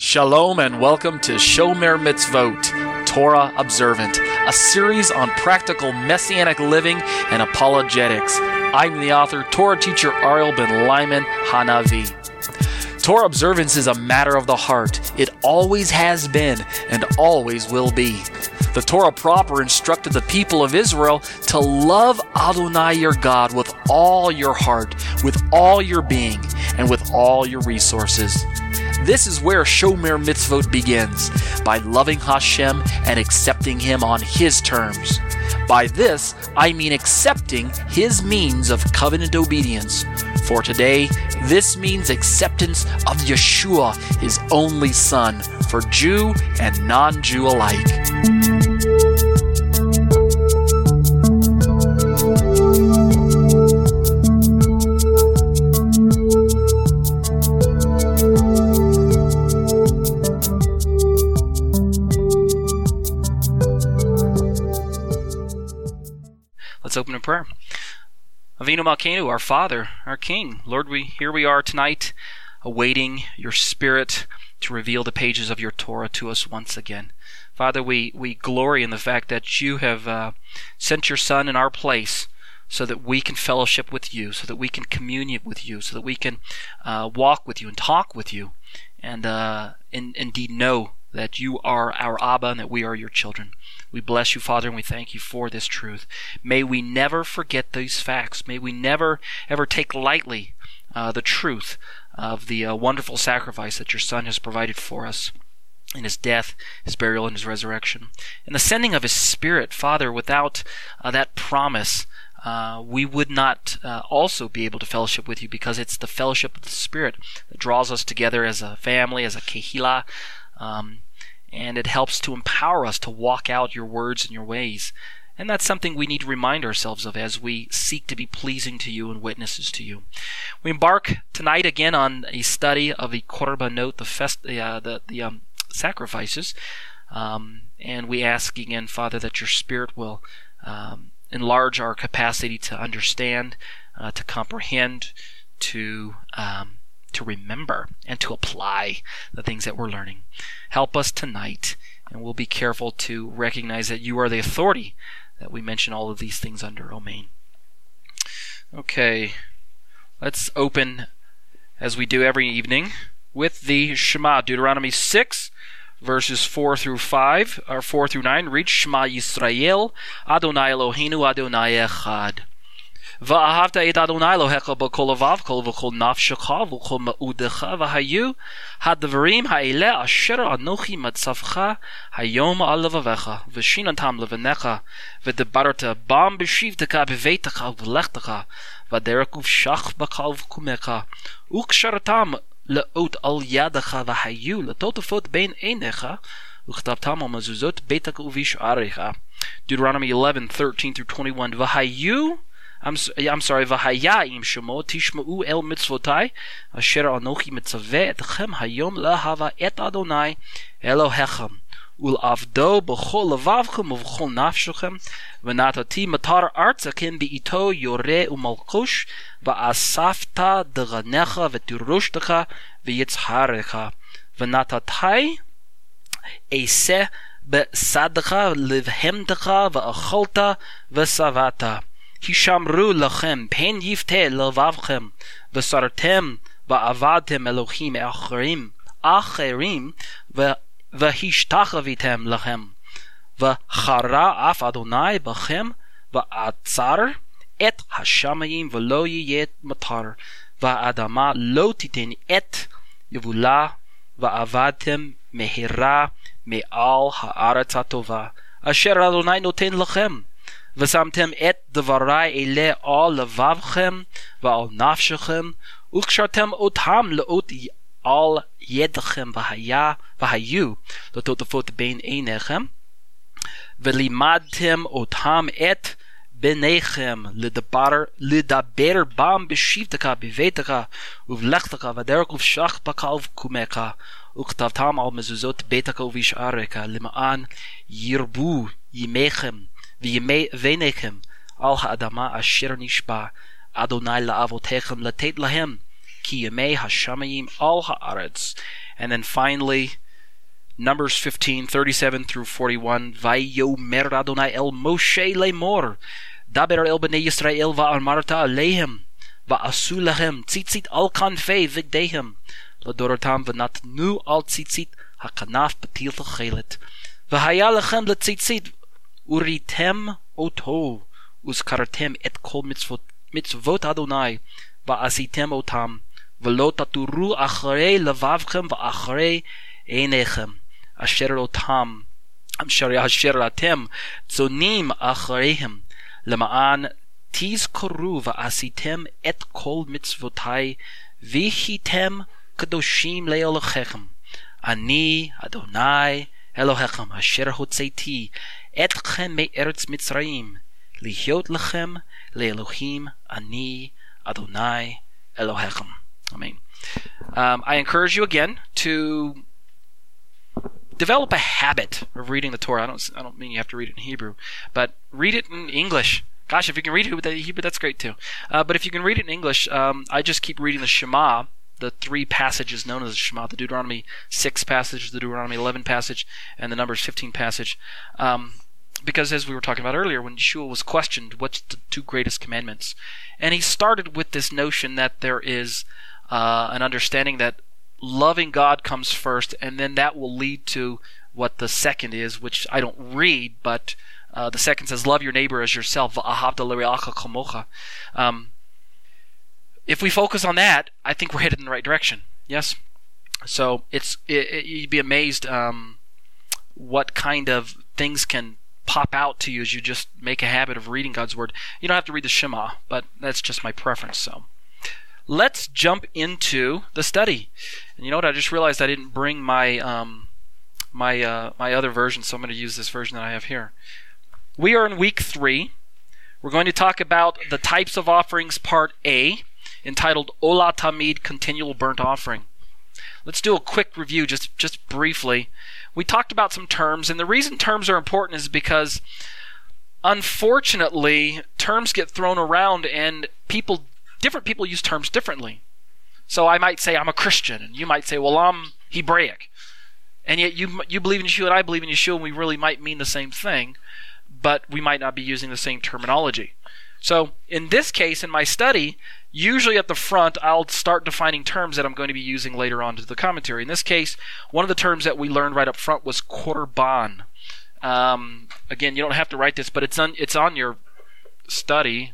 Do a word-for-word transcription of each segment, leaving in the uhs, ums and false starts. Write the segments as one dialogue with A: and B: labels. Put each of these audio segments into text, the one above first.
A: Shalom and welcome to Shomer Mitzvot, Torah Observant, a series on practical Messianic living and apologetics. I'm the author, Torah teacher Ariel Ben Lyman Hanavi. Torah observance is a matter of the heart. It always has been and always will be. The Torah proper instructed the people of Israel to love Adonai your God with all your heart, with all your being, and with all your resources. This is where Shomer Mitzvot begins, by loving Hashem and accepting Him on His terms. By this, I mean accepting His means of covenant obedience. For today, this means acceptance of Yeshua, His only Son, for Jew and non-Jew alike. Let's open in prayer. Avinu Malkeinu, our Father, our King, Lord, we here we are tonight, awaiting your Spirit to reveal the pages of your Torah to us once again. Father, we, we glory in the fact that you have uh, sent your Son in our place so that we can fellowship with you, so that we can commune with you, so that we can uh, walk with you and talk with you, and uh, in, indeed know that you are our Abba and that we are your children. We bless you, Father, and we thank you for this truth. May we never forget these facts. May we never, ever take lightly uh, the truth of the uh, wonderful sacrifice that your Son has provided for us in his death, his burial, and his resurrection. And the sending of his Spirit, Father, without uh, that promise, uh, we would not uh, also be able to fellowship with you, because it's the fellowship of the Spirit that draws us together as a family, as a kehillah, um, and it helps to empower us to walk out your words and your ways. And that's something we need to remind ourselves of as we seek to be pleasing to you and witnesses to you. We embark tonight again on a study of the korbanot, the fest, uh, the, the um, sacrifices, um, and we ask again, Father, that your Spirit will um, enlarge our capacity to understand, uh, to comprehend, to um, to remember, and to apply the things that we're learning. Help us tonight, and we'll be careful to recognize that you are the authority that we mention all of these things under. Amen. Okay, let's open, as we do every evening, with the Shema, Deuteronomy six, verses four through five, or four through nine. Read Shema Yisrael, Adonai Eloheinu, Adonai Echad. ואהבת את אדוני אלוהיך בכל לבבך ובכל נפשך ובכל מאודך, והיו הדברים האלה אשר אנוכי מצווך היום על לבביך, ושיננתם לבניך, ודברת בם בשבתך בביתך ובלכתך, בדרך ובשך בקל וקומך, וקשרתם לאות על ידך, והיו לטוטפות בין עיניך, וכתבתם על מזוזות ביתך ובשעריך. Deuteronomy eleven, thirteen through twenty-one. והיו I'm, I'm sorry, v'haya im shemo tishma'u el mitzvotai asher anochi mitzaveh etchem hayom lahava et Adonai Elohechem ul'avdo b'chol levavchem u'b'chol nafshechem v'natati matar artzakim bi'ito yoreh u'malkush v'asafta d'ganecha v'tirushtacha v'yitzharecha v'natatai eiseh b'sadecha livhemtecha v'acholta v'savata Hishamru lachem, pen yifte levavchem, v'sartem, v'avadtem Elohim acherim, acherim, v'hishtachvitem lachem, v'chara af Adonai b'chem, v'atzar et hashamayim v'lo yiyet matar, v'adama lo titen et yevula, v'avadtem mehira me'al ha'aretz hatova, asher Adonai noten lachem. ושמתם את דברי אלה על לבבכם ועל נפשכם, וקשרתם אותם לאות על ידכם, והיה, והיו לטוטפות בין עיניכם, ולימדתם אותם את בניכם לדבר, לדבר בם בשבתך בביתך ובלכתך, בדרך ובשך בקל וקומך, וכתבתם על מזוזות ביתך ובשעריך, למען ירבו ימיכם וימי בניכם על האדמה אשר נשבע אדוני לאבותיכם לתת להם, ki yemei hashamayim al haaretz. And then finally, Numbers fifteen, thirty-seven through forty-one. Vayomer Adonai el Moshe lemor, daber el bnei Yisrael va'amarta alehem, va'asu lahem tzitzit al kanfei vigdehem, ladorotam v'natnu al tzitzit hakanaf betil chelet, v'haya lechem letzitzit uritem oto, uzkartem et kol mitzvot, mitzvot Adonai, va'asitem otam, v'lo taturu acharei levavchem va'acharei einechem, asher otam, asher atem zonim achareihem, lema'an tizkoru va'asitem et kol mitzvotai, v'hitem kadoshim le'olochem, ani Adonai Elohechem, asher hotzeiti etchem me'eretz Mitzrayim, lihyot lechem le'elohim ani Adonai Elohechem. Amen. Um, I encourage you again to develop a habit of reading the Torah. I don't, I don't mean you have to read it in Hebrew, but read it in English. Gosh, if you can read it with Hebrew, that's great too. Uh, but if you can read it in English, um, I just keep reading the Shema, the three passages known as the Shema, the Deuteronomy six passage, the Deuteronomy eleven passage, and the Numbers fifteen passage. Um, because as we were talking about earlier, when Yeshua was questioned, what's the two greatest commandments? And he started with this notion that there is uh, an understanding that loving God comes first, and then that will lead to what the second is, which I don't read, but uh, the second says, love your neighbor as yourself. Um, if we focus on that, I think we're headed in the right direction. Yes? So it's it, it, you'd be amazed um, what kind of things can pop out to you as you just make a habit of reading God's Word. You don't have to read the Shema, but that's just my preference. So let's jump into the study. And you know what? I just realized I didn't bring my um, my uh, my other version, so I'm going to use this version that I have here. We are in week three. We're going to talk about the types of offerings, part A, entitled Ola Tamid, Continual Burnt Offering. Let's do a quick review, just just briefly. We talked about some terms, and the reason terms are important is because, unfortunately, terms get thrown around, and people, different people use terms differently. So I might say I'm a Christian, and you might say, well, I'm Hebraic. And yet you you believe in Yeshua, and I believe in Yeshua, and we really might mean the same thing, but we might not be using the same terminology. So in this case, in my study, usually at the front, I'll start defining terms that I'm going to be using later on to the commentary. In this case, one of the terms that we learned right up front was korban. Um, again, you don't have to write this, but it's on, it's on your study.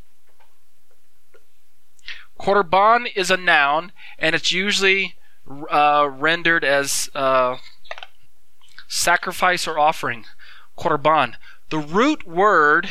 A: Korban is a noun, and it's usually uh, rendered as uh, sacrifice or offering. Korban. The root word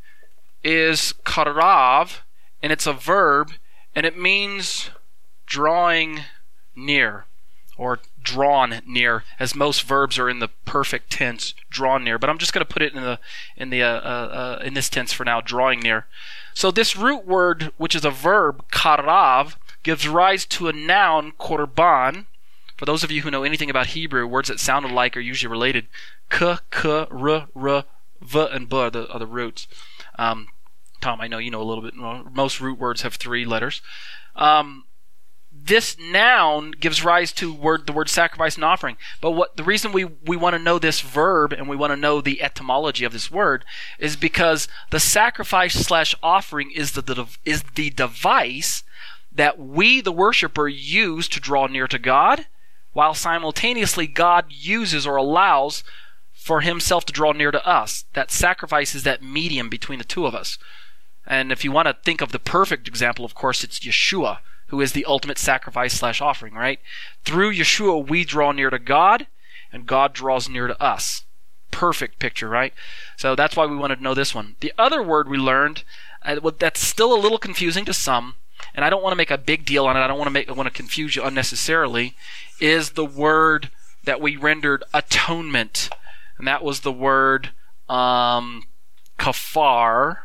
A: is karav, and it's a verb, and it means drawing near, or drawn near, as most verbs are in the perfect tense, drawn near. But I'm just going to put it in the in the uh, uh, uh, in this tense for now, drawing near. So this root word, which is a verb, karav, gives rise to a noun, korban. For those of you who know anything about Hebrew, words that sound alike are usually related. K, k, r, r, v, and b are the, are the roots. Um, Tom, I know you know a little bit more. Most root words have three letters. Um, this noun gives rise to word the word sacrifice and offering. But what the reason we, we want to know this verb and we want to know the etymology of this word is because the sacrifice slash offering is the, the is the device that we, the worshiper, use to draw near to God, while simultaneously God uses or allows for himself to draw near to us. That sacrifice is that medium between the two of us. And if you want to think of the perfect example, of course, it's Yeshua, who is the ultimate sacrifice slash offering, right? Through Yeshua, we draw near to God, and God draws near to us. Perfect picture, right? So that's why we wanted to know this one. The other word we learned, uh, that's still a little confusing to some, and I don't want to make a big deal on it, I don't want to make I want to confuse you unnecessarily, is the word that we rendered atonement. And that was the word um, kafar,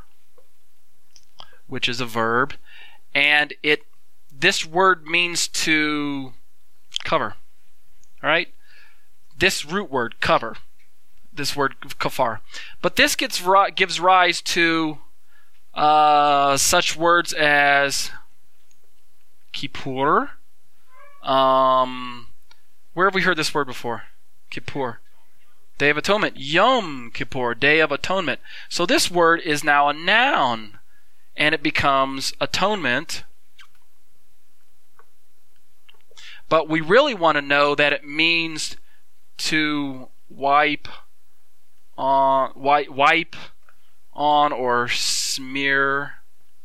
A: which is a verb, and it this word means to cover. All right, this root word cover, this word kafar, but this gets gives rise to uh, such words as kippur, Um, where have we heard this word before? Kippur. Day of Atonement. Yom Kippur, Day of Atonement. So this word is now a noun, and it becomes atonement. But we really want to know that it means to wipe on, wipe, wipe on or smear.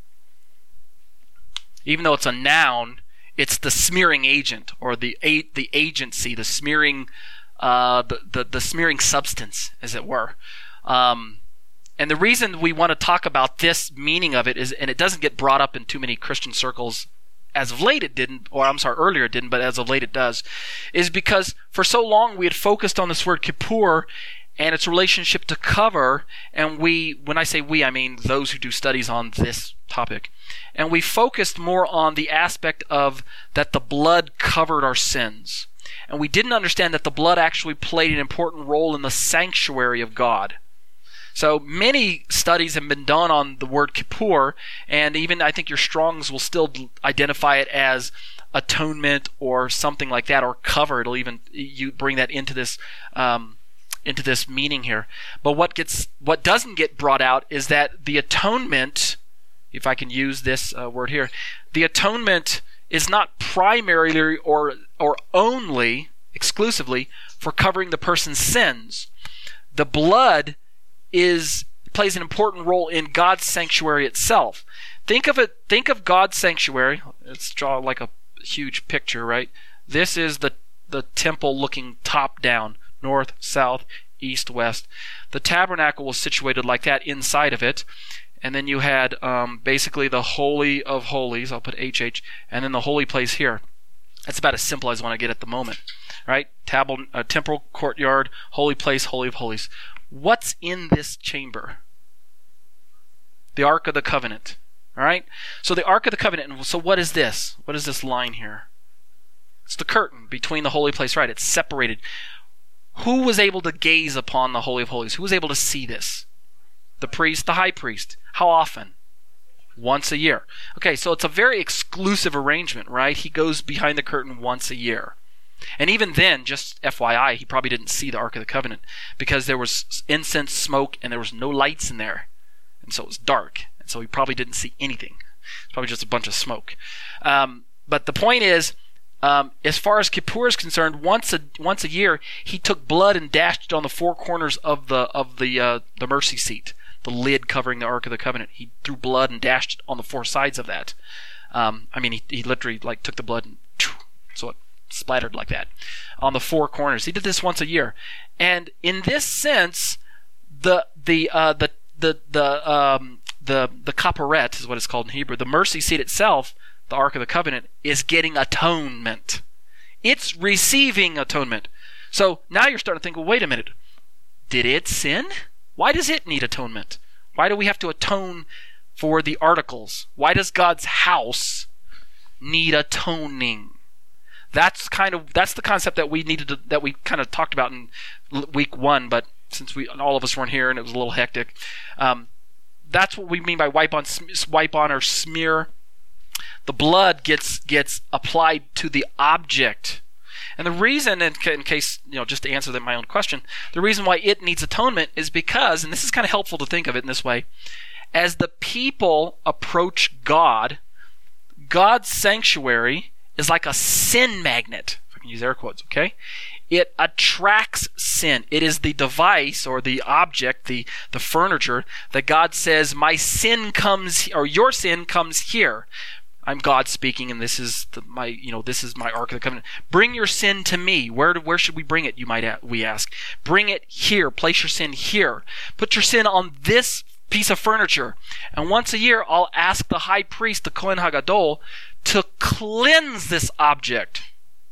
A: Even though it's a noun, it's the smearing agent, or the the agency, the smearing, uh, the, the the smearing substance, as it were. Um, and the reason we want to talk about this meaning of it is, and it doesn't get brought up in too many Christian circles, as of late it didn't, or I'm sorry, earlier it didn't, but as of late it does, is because for so long we had focused on this word Kippur and its relationship to cover, and we, when I say we, I mean those who do studies on this topic, and we focused more on the aspect of that the blood covered our sins. And we didn't understand that the blood actually played an important role in the sanctuary of God. So many studies have been done on the word Kippur, and even I think your Strongs will still identify it as atonement or something like that, or cover. It'll even you bring that into this um, into this meaning here. But what gets what doesn't get brought out is that the atonement, if I can use this uh, word here, the atonement is not primarily or or only exclusively for covering the person's sins. The blood is plays an important role in God's sanctuary itself. Think of it. Think of God's sanctuary. Let's draw like a huge picture, right? This is the the temple looking top down, north, south, east, west. The tabernacle was situated like that inside of it. And then you had um, basically the Holy of Holies, I'll put H H, and then the holy place here. That's about as simple as I want to get at the moment. Right? Tab- uh, temporal courtyard, holy place, Holy of Holies. What's in this chamber? The Ark of the Covenant. All right? So the Ark of the Covenant, so what is this? What is this line here? It's the curtain between the holy place, right? It's separated. Who was able to gaze upon the Holy of Holies? Who was able to see this? The priest, the high priest. How often? Once a year. Okay, so it's a very exclusive arrangement, right? He goes behind the curtain once a year. And even then, just F Y I, he probably didn't see the Ark of the Covenant because there was incense, smoke, and there was no lights in there. And so it was dark. And so he probably didn't see anything. It's probably just a bunch of smoke. Um, but the point is, um, as far as Kippur is concerned, once a once a year, he took blood and dashed it on the four corners of the of the uh, the mercy seat. The lid covering the Ark of the Covenant. He threw blood and dashed it on the four sides of that. Um, I mean, he, he literally like took the blood and so it splattered like that on the four corners. He did this once a year, and in this sense, the the uh, the the the um, the the kaparet is what it's called in Hebrew. The mercy seat itself, the Ark of the Covenant, is getting atonement. It's receiving atonement. So now you're starting to think, well, wait a minute, did it sin? Why does it need atonement? Why do we have to atone for the articles? Why does God's house need atoning? That's kind of that's the concept that we needed to, that we kind of talked about in week one. But since we all of us weren't here and it was a little hectic, um, that's what we mean by wipe on, wipe on or smear. The blood gets gets applied to the object. And the reason, in, in case, you know, just to answer that my own question, the reason why it needs atonement is because, and this is kind of helpful to think of it in this way, as the people approach God, God's sanctuary is like a sin magnet, if I can use air quotes, okay? It attracts sin. It is the device or the object, the, the furniture that God says, my sin comes, or your sin comes here. I'm God speaking, and this is the, my, you know, this is my Ark of the Covenant. Bring your sin to me. Where where should we bring it? You might a- we ask. Bring it here. Place your sin here. Put your sin on this piece of furniture. And once a year, I'll ask the high priest, the Kohen Hagadol, to cleanse this object.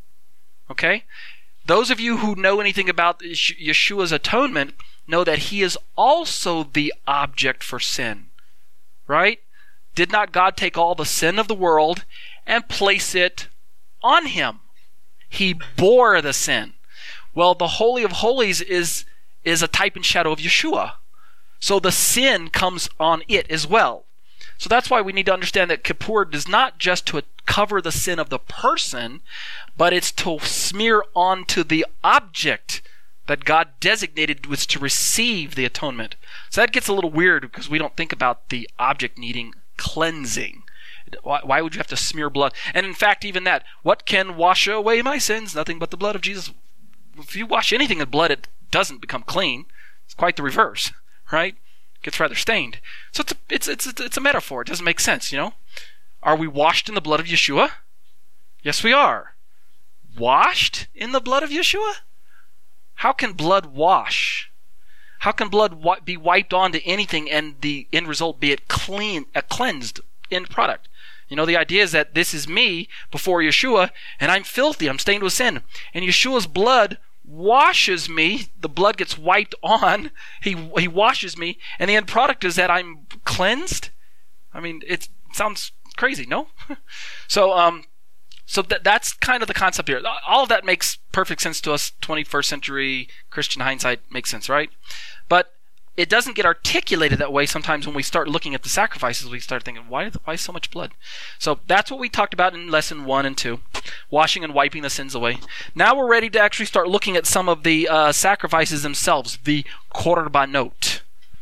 A: Okay? Those of you who know anything about Yeshua's atonement know that he is also the object for sin. Right? Did not God take all the sin of the world and place it on him? He bore the sin. Well, the Holy of Holies is, is a type and shadow of Yeshua. So the sin comes on it as well. So that's why we need to understand that Kippur is not just to cover the sin of the person, but it's to smear onto the object that God designated was to receive the atonement. So that gets a little weird because we don't think about the object needing cleansing. Why, why would you have to smear blood? And in fact, even that, what can wash away my sins? Nothing but the blood of Jesus. If you wash anything in blood, it doesn't become clean. It's quite the reverse, right? It gets rather stained. So it's a, it's, it's, it's a metaphor. It doesn't make sense, you know? Are we washed in the blood of Yeshua? Yes, we are. Washed in the blood of Yeshua? How can blood wash? How can blood wi- be wiped onto anything and the end result be it clean, a cleansed end product? You know, the idea is that this is me before Yeshua, and I'm filthy, I'm stained with sin. And Yeshua's blood washes me, the blood gets wiped on, he he washes me, and the end product is that I'm cleansed? I mean, it sounds crazy, no? so, um, so that that's kind of the concept here. All of that makes perfect sense to us. twenty-first century Christian hindsight makes sense, right? But it doesn't get articulated that way sometimes when we start looking at the sacrifices. We start thinking, why, why so much blood? So that's what we talked about in lesson one and two, washing and wiping the sins away. Now we're ready to actually start looking at some of the uh, sacrifices themselves, the korbanot.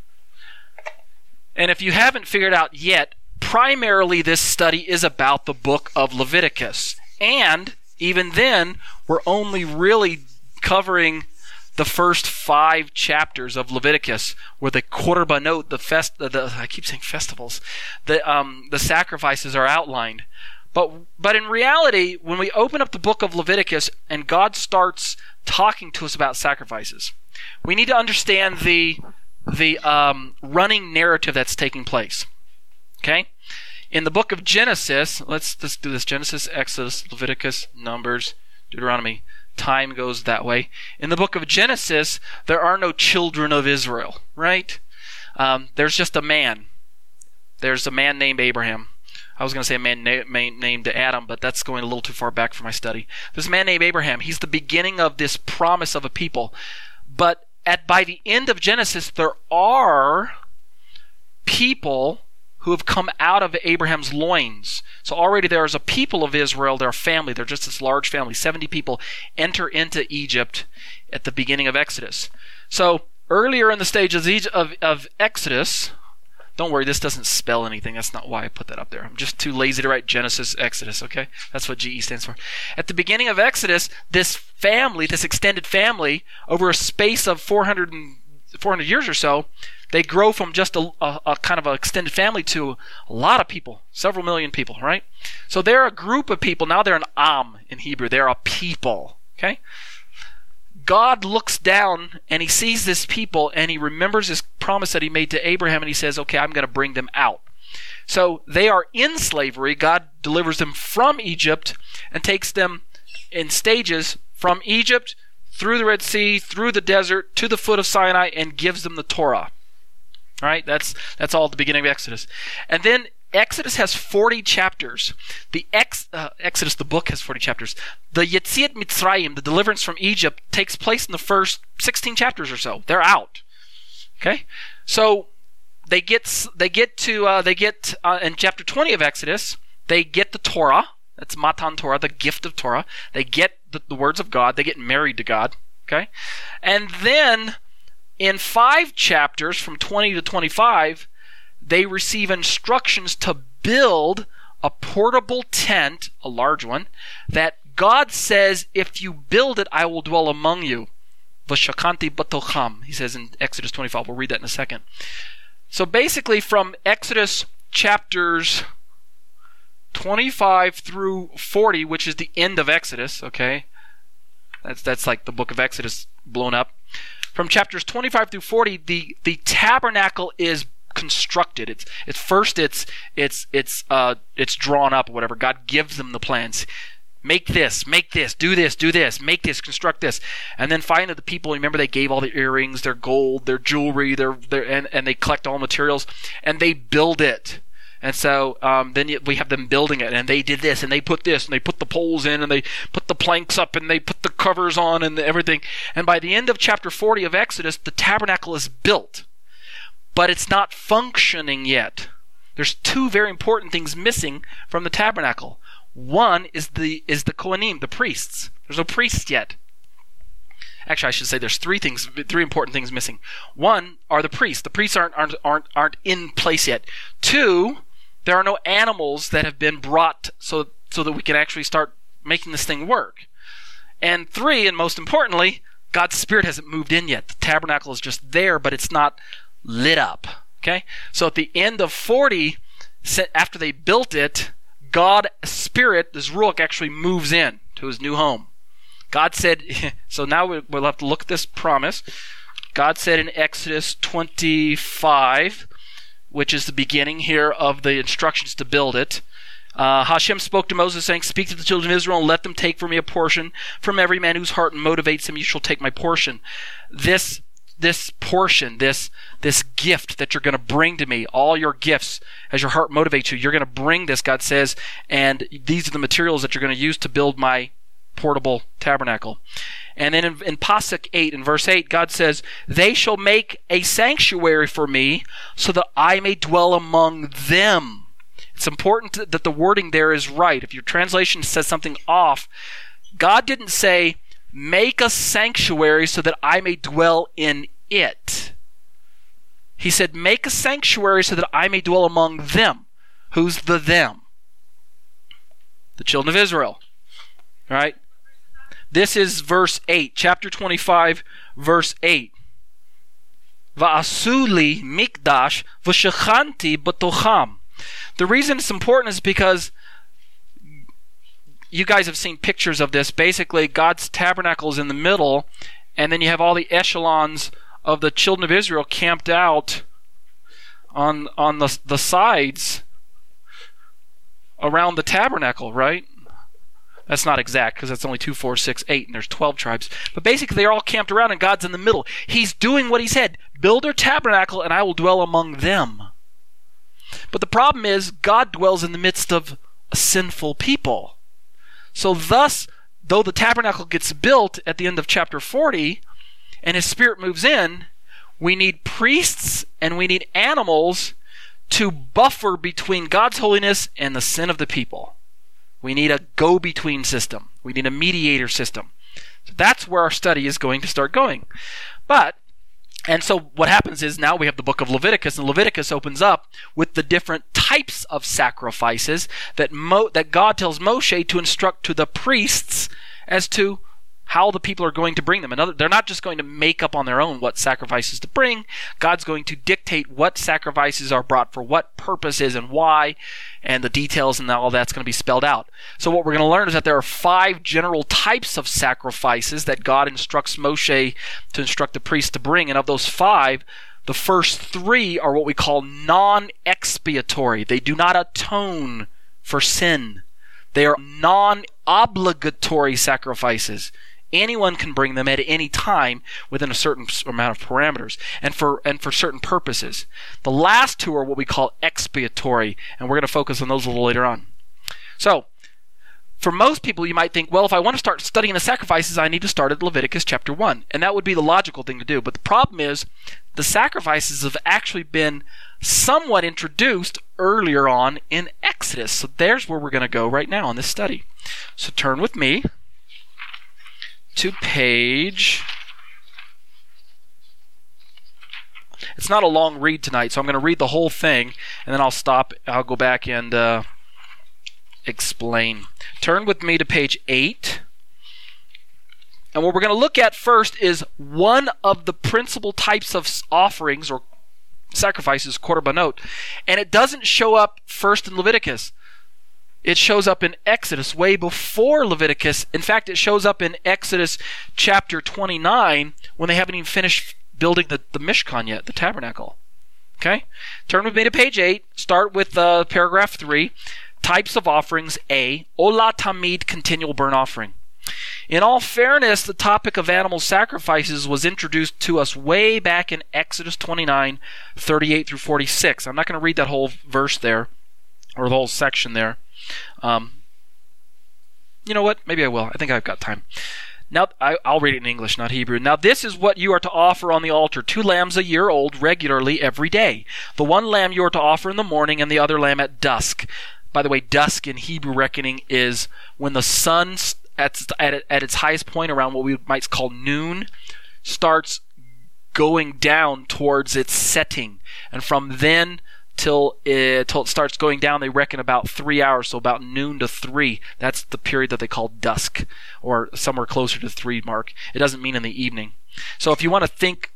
A: And if you haven't figured out yet, primarily this study is about the book of Leviticus. And even then, we're only really covering the first five chapters of Leviticus, where the korbanot, the fest, the, the I keep saying festivals, the um the sacrifices are outlined. But but in reality, when we open up the book of Leviticus and God starts talking to us about sacrifices, we need to understand the the um, running narrative that's taking place. Okay, in the book of Genesis, let's just do this: Genesis, Exodus, Leviticus, Numbers, Deuteronomy. Time goes that way. In the book of Genesis, there are no children of Israel, right? Um, there's just a man. There's a man named Abraham. I was going to say a man na- named Adam, but that's going a little too far back for my study. There's a man named Abraham. He's the beginning of this promise of a people. But at by the end of Genesis, there are people who have come out of Abraham's loins. So already there is a people of Israel, they're a family, they're just this large family. seventy people enter into Egypt at the beginning of Exodus. So earlier in the stages of, of Exodus, don't worry, this doesn't spell anything. That's not why I put that up there. I'm just too lazy to write Genesis, Exodus, okay? That's what G E stands for. At the beginning of Exodus, this family, this extended family, over a space of four hundred, four hundred years or so, they grow from just a, a, a kind of an extended family to a lot of people, several million people, right? So they're a group of people. Now they're an am in Hebrew. They're a people, okay? God looks down and he sees this people and he remembers his promise that he made to Abraham, and he says, okay, I'm going to bring them out. So they are in slavery. God delivers them from Egypt and takes them in stages from Egypt through the Red Sea, through the desert, to the foot of Sinai, and gives them the Torah. All right, that's that's all at the beginning of Exodus. And then Exodus has forty chapters. The ex, uh, Exodus, the book, has forty chapters. The Yetziat Mitzrayim, the deliverance from Egypt, takes place in the first sixteen chapters or so. They're out. Okay, so they get they get to uh, they get uh, in chapter twenty of Exodus, they get the Torah. That's Matan Torah, the gift of Torah. They get the, the words of God. They get married to God. Okay, and then in five chapters, from twenty to twenty-five, they receive instructions to build a portable tent, a large one, that God says, if you build it, I will dwell among you. V'shakanti batocham, he says in Exodus twenty-five. We'll read that in a second. So basically from Exodus chapters twenty-five through forty, which is the end of Exodus, okay? That's that's like the book of Exodus blown up. From chapters twenty-five through forty, the, the tabernacle is constructed. It's it's first it's it's it's uh it's drawn up or whatever. God gives them the plans. Make this, make this, do this, do this, make this, construct this. And then finally the people, remember, they gave all the earrings, their gold, their jewelry, their their and, and they collect all materials and they build it. And so um, then we have them building it, and they did this, and they put this, and they put the poles in, and they put the planks up, and they put the covers on, and everything. And by the end of chapter forty of Exodus, the tabernacle is built, but it's not functioning yet. There's two very important things missing from the tabernacle. One is the is the Kohanim, the priests. There's no priests yet. Actually, I should say there's three things, three important things missing. One are the priests. The priests aren't aren't aren't, aren't in place yet. Two, there are no animals that have been brought so so that we can actually start making this thing work. And three, and most importantly, God's Spirit hasn't moved in yet. The tabernacle is just there, but it's not lit up. Okay? So at the end of forty, after they built it, God's Spirit, this Ruach, actually moves in to his new home. God said, so now we'll have to look at this promise. God said in Exodus twenty-five, which is the beginning here of the instructions to build it, uh, Hashem spoke to Moses, saying, "Speak to the children of Israel and let them take for me a portion. From every man whose heart motivates him, you shall take my portion." This this portion, this this gift that you're going to bring to me, all your gifts, as your heart motivates you, you're going to bring this, God says, and these are the materials that you're going to use to build my portable tabernacle. And then in, in Pasuk eight, in verse eight, God says, "They shall make a sanctuary for me so that I may dwell among them." It's important that the wording there is right. If your translation says something off, God didn't say, "Make a sanctuary so that I may dwell in it." He said, "Make a sanctuary so that I may dwell among them." Who's the them? The children of Israel. Right? This is verse eight, chapter twenty-five, verse eight. Va'asuli mikdash v'shechanti b'tocham. The reason it's important is because you guys have seen pictures of this. Basically, God's tabernacle is in the middle, and then you have all the echelons of the children of Israel camped out on on the the sides around the tabernacle, right? That's not exact because that's only two, four, six, eight, and there's twelve tribes. But basically, they're all camped around, and God's in the middle. He's doing what he said: "Build a tabernacle, and I will dwell among them." But the problem is, God dwells in the midst of sinful people. So thus, though the tabernacle gets built at the end of chapter forty, and his Spirit moves in, we need priests and we need animals to buffer between God's holiness and the sin of the people. We need a go-between system. We need a mediator system. So that's where our study is going to start going. But, and so what happens is now we have the book of Leviticus, and Leviticus opens up with the different types of sacrifices that Mo, that God tells Moshe to instruct to the priests as to how the people are going to bring them. Another, they're not just going to make up on their own what sacrifices to bring. God's going to dictate what sacrifices are brought for what purposes and why, and the details and all that's going to be spelled out. So what we're going to learn is that there are five general types of sacrifices that God instructs Moshe to instruct the priests to bring, and of those five, the first three are what we call non-expiatory. They do not atone for sin. They are non-obligatory sacrifices. Anyone can bring them at any time within a certain amount of parameters and for and for certain purposes. The last two are what we call expiatory, and we're going to focus on those a little later on. So, for most people, you might think, well, if I want to start studying the sacrifices, I need to start at Leviticus chapter one, and that would be the logical thing to do. But the problem is, the sacrifices have actually been somewhat introduced earlier on in Exodus. So there's where we're going to go right now in this study. So turn with me to page... It's not a long read tonight, so I'm going to read the whole thing, and then I'll stop. I'll go back and uh, explain. Turn with me to page eight. And what we're going to look at first is one of the principal types of offerings or sacrifices, korbanot, and it doesn't show up first in Leviticus. It shows up in Exodus, way before Leviticus. In fact, it shows up in Exodus chapter twenty-nine when they haven't even finished building the, the Mishkan yet, the tabernacle. Okay? Turn with me to page eight. Start with uh, paragraph three. Types of offerings. A. Olah Tamid, continual burnt offering. In all fairness, the topic of animal sacrifices was introduced to us way back in Exodus twenty-nine, thirty-eight through forty-six. I'm not going to read that whole verse there, or the whole section there. Um, you know what? Maybe I will. I think I've got time. Now, I, I'll read it in English, not Hebrew. Now, this is what you are to offer on the altar: two lambs a year old regularly every day. The one lamb you are to offer in the morning, and the other lamb at dusk. By the way, dusk in Hebrew reckoning is when the sun, at, at, at its highest point, around what we might call noon, starts going down towards its setting. And from then till it, till it starts going down, they reckon about three hours, so about noon to three. That's the period that they call dusk, or somewhere closer to the three mark. It doesn't mean in the evening. So if you want to think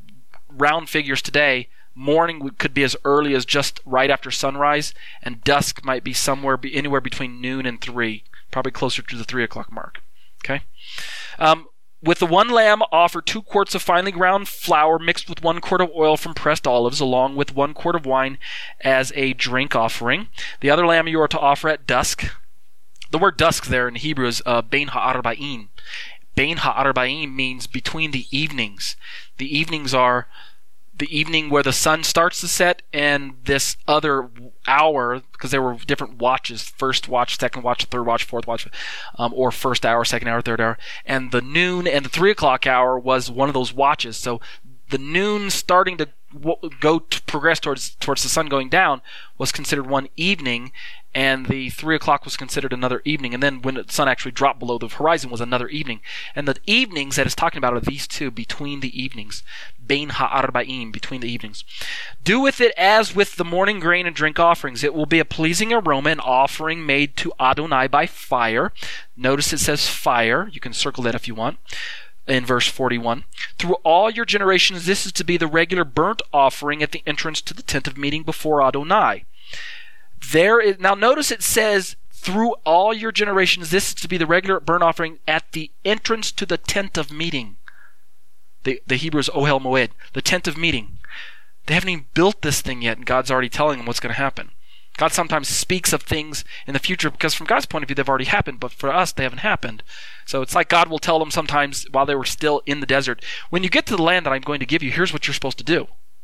A: round figures today, morning could be as early as just right after sunrise, and dusk might be somewhere be anywhere between noon and three, probably closer to the three o'clock mark. Okay. Um, With the one lamb, offer two quarts of finely ground flour mixed with one quart of oil from pressed olives, along with one quart of wine as a drink offering. The other lamb you are to offer at dusk. The word dusk there in Hebrew is uh, bein ha'arba'im. Bein ha'arba'im means between the evenings. The evenings are the evening where the sun starts to set, and this other hour, because there were different watches, first watch, second watch, third watch, fourth watch, um, or first hour, second hour, third hour, and the noon and the three o'clock hour was one of those watches. So the noon starting to go to progress towards towards the sun going down was considered one evening, and the three o'clock was considered another evening, and then when the sun actually dropped below the horizon was another evening. And the evenings that it's talking about are these two, between the evenings. Bein ha'arba'im, between the evenings. Do with it as with the morning grain and drink offerings. It will be a pleasing aroma, an offering made to Adonai by fire. Notice it says fire. You can circle that if you want. In verse forty-one, through all your generations, this is to be the regular burnt offering at the entrance to the tent of meeting before Adonai. There is, now notice it says, through all your generations, this is to be the regular burnt offering at the entrance to the tent of meeting. The, the Hebrew is Ohel Moed, the tent of meeting. They haven't even built this thing yet, and God's already telling them what's going to happen. God sometimes speaks of things in the future because from God's point of view, they've already happened, but for us, they haven't happened. So it's like God will tell them sometimes while they were still in the desert, when you get to the land that I'm going to give you, here's what you're supposed to do.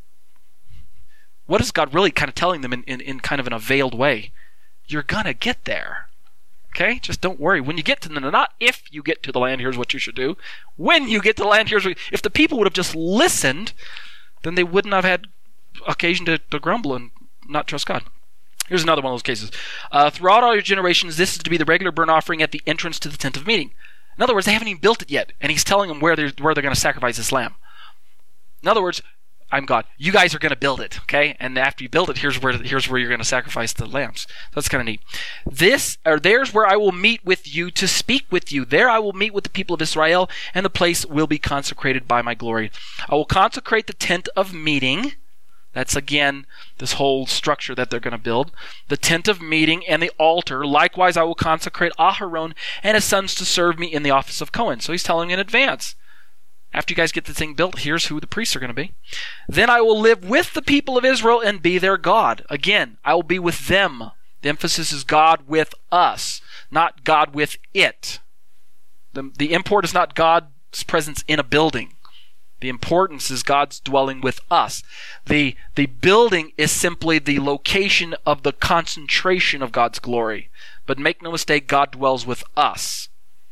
A: What is God really kind of telling them in, in, in kind of in a veiled way? You're going to get there. Okay? Just don't worry. When you get to the, not if you get to the land, here's what you should do. When you get to the land, here's what, if the people would have just listened, then they wouldn't have had occasion to, to grumble and not trust God. Here's another one of those cases. Uh, throughout all your generations, this is to be the regular burnt offering at the entrance to the tent of meeting. In other words, they haven't even built it yet, and he's telling them where they're, where they're going to sacrifice this lamb. In other words, I'm God. You guys are going to build it, okay? And after you build it, here's where here's where you're going to sacrifice the lambs. That's kind of neat. This, or there's where I will meet with you to speak with you. There I will meet with the people of Israel, and the place will be consecrated by my glory. I will consecrate the tent of meeting. That's, again, this whole structure that they're going to build. The tent of meeting and the altar. Likewise, I will consecrate Aharon and his sons to serve me in the office of Cohen. So he's telling in advance. After you guys get the thing built, here's who the priests are going to be. Then I will live with the people of Israel and be their God. Again, I will be with them. The emphasis is God with us, not God with it. The, the import is not God's presence in a building. The importance is God's dwelling with us. The, the building is simply the location of the concentration of God's glory. But make no mistake, God dwells with us.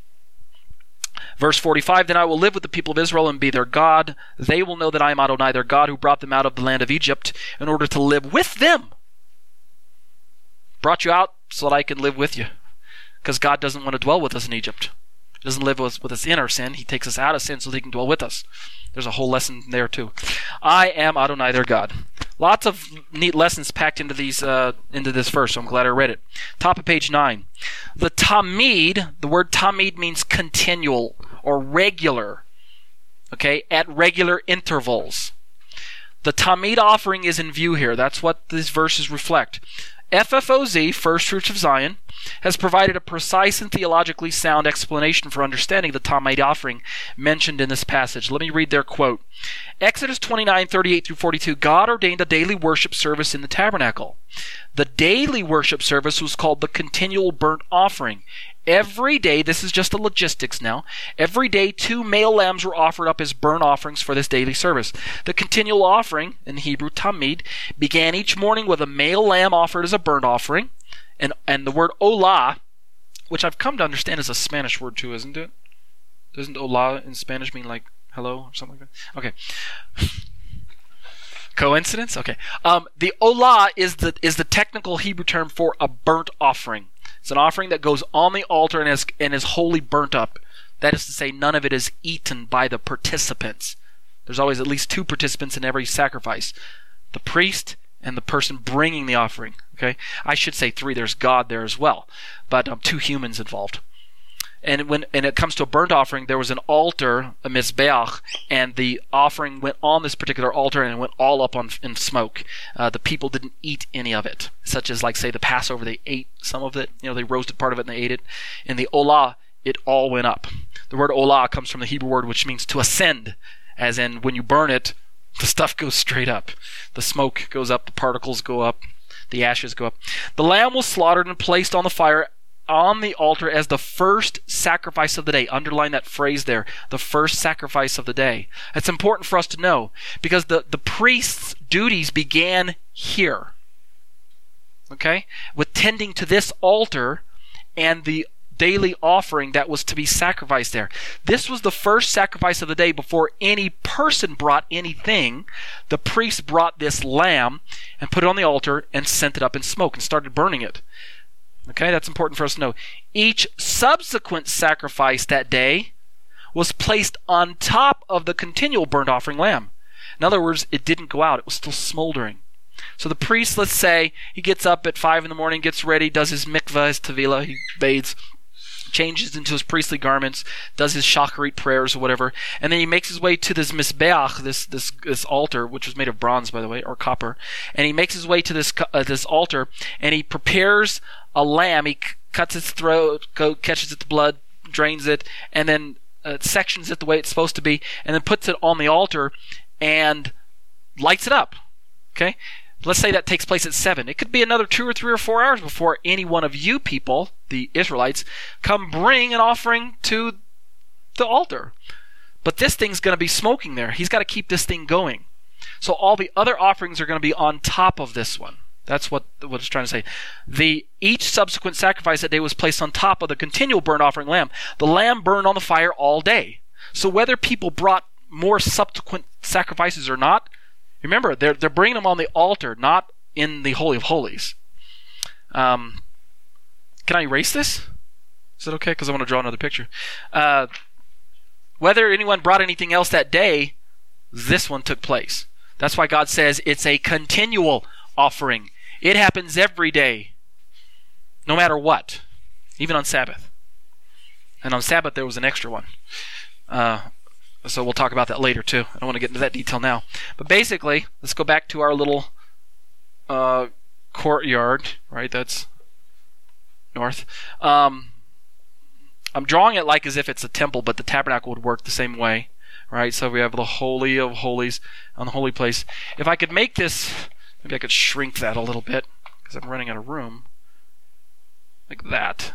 A: Verse forty-five, then I will live with the people of Israel and be their God. They will know that I am Adonai, their God, who brought them out of the land of Egypt in order to live with them. Brought you out so that I can live with you. Because God doesn't want to dwell with us in Egypt. He doesn't live with, with us in our sin. He takes us out of sin so that he can dwell with us. There's a whole lesson there too. I am Adonai, their God. Lots of neat lessons packed into these uh, into this verse, so I'm glad I read it. Top of page nine. The tamid, the word tamid means continual or regular. Okay, at regular intervals. The tamid offering is in view here. That's what these verses reflect. F F O Z, First Fruits of Zion, has provided a precise and theologically sound explanation for understanding the Tamid offering mentioned in this passage. Let me read their quote. Exodus twenty-nine, thirty-eight through forty-two, God ordained a daily worship service in the tabernacle. The daily worship service was called the continual burnt offering. Every day, this is just the logistics now, every day two male lambs were offered up as burnt offerings for this daily service. The continual offering, in Hebrew tamid, began each morning with a male lamb offered as a burnt offering, and, and the word olah, which I've come to understand is a Spanish word too, isn't it? Doesn't hola in Spanish mean like hello or something like that? Okay. Coincidence? Okay. Um, the olah is the is the technical Hebrew term for a burnt offering. It's an offering that goes on the altar and is, and is wholly burnt up. That is to say, none of it is eaten by the participants. There's always at least two participants in every sacrifice. The priest and the person bringing the offering. Okay, I should say three. There's God there as well, but um, two humans involved. And when and it comes to a burnt offering, there was an altar, a mizbeach, and the offering went on this particular altar and it went all up on in smoke. Uh, the people didn't eat any of it, such as like say the Passover, they ate some of it. You know, they roasted part of it and they ate it. In the olah, it all went up. The word olah comes from the Hebrew word which means to ascend, as in when you burn it, the stuff goes straight up. The smoke goes up, the particles go up, the ashes go up. The lamb was slaughtered and placed on the fire on the altar as the first sacrifice of the day. Underline that phrase there, the first sacrifice of the day. It's important for us to know because the, the priest's duties began here. Okay? With tending to this altar and the daily offering that was to be sacrificed there. This was the first sacrifice of the day before any person brought anything. The priest brought this lamb and put it on the altar and sent it up in smoke and started burning it. Okay, that's important for us to know. Each subsequent sacrifice that day was placed on top of the continual burnt offering lamb. In other words, it didn't go out. It was still smoldering. So the priest, let's say, he gets up at five in the morning, gets ready, does his mikvah, his tevilah, he bathes, changes into his priestly garments, does his shacharit prayers or whatever, and then he makes his way to this mizbeach, this this this altar, which was made of bronze, by the way, or copper, and he makes his way to this uh, this altar, and he prepares a lamb. He c- cuts its throat, go, catches its blood, drains it, and then uh, sections it the way it's supposed to be, and then puts it on the altar and lights it up. Okay? Let's say that takes place at seven. It could be another two or three or four hours before any one of you people, the Israelites, come bring an offering to the altar. But this thing's going to be smoking there. He's got to keep this thing going. So all the other offerings are going to be on top of this one. That's what, what it's trying to say. The each subsequent sacrifice that day was placed on top of the continual burnt offering lamb. The lamb burned on the fire all day. So whether people brought more subsequent sacrifices or not, remember, they're they're bringing them on the altar, not in the Holy of Holies. Um, can I erase this? Is it okay? Because I want to draw another picture. Uh, whether anyone brought anything else that day, this one took place. That's why God says it's a continual offering. It happens every day, no matter what, even on Sabbath. And on Sabbath there was an extra one. Uh, so we'll talk about that later too. I don't want to get into that detail now. But basically, let's go back to our little uh, courtyard, right? That's north. Um, I'm drawing it like as if it's a temple, but the tabernacle would work the same way, right? So we have the Holy of Holies on the holy place. If I could make this, maybe I could shrink that a little bit because I'm running out of room. Like that.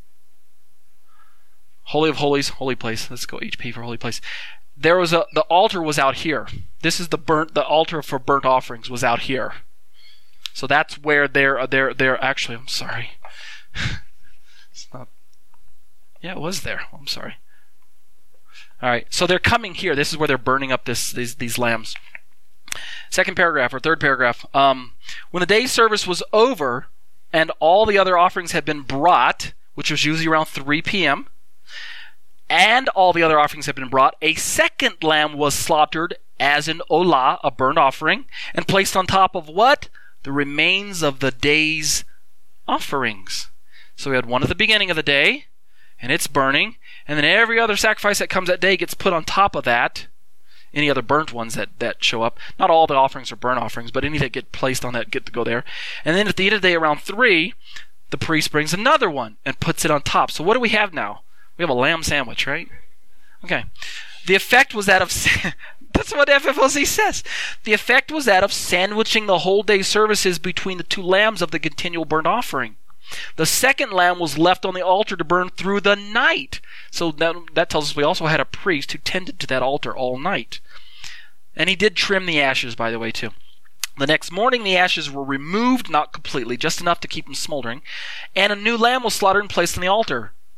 A: Holy of Holies, holy place. Let's go H P for holy place. There was a the altar was out here. This is the burnt the altar for burnt offerings was out here. So that's where they're they're they're actually I'm sorry. It's not. Yeah, it was there. I'm sorry. All right. So they're coming here. This is where they're burning up this these these lambs. Second paragraph or third paragraph. Um, when the day's service was over and all the other offerings had been brought, which was usually around three p.m., and all the other offerings had been brought, a second lamb was slaughtered as an olah, a burnt offering, and placed on top of what? The remains of the day's offerings. So we had one at the beginning of the day, and it's burning, and then every other sacrifice that comes that day gets put on top of that. Any other burnt ones that, that show up. Not all the offerings are burnt offerings, but any that get placed on that get to go there. And then at the end of the day, around three, the priest brings another one and puts it on top. So what do we have now? We have a lamb sandwich, right? Okay. The effect was that of... That's what F F O C says. The effect was that of sandwiching the whole day services between the two lambs of the continual burnt offering. The second lamb was left on the altar to burn through the night. So that, that tells us we also had a priest who tended to that altar all night. And he did trim the ashes, by the way, too. The next morning, the ashes were removed, not completely, just enough to keep them smoldering, and a new lamb was slaughtered and placed on the altar.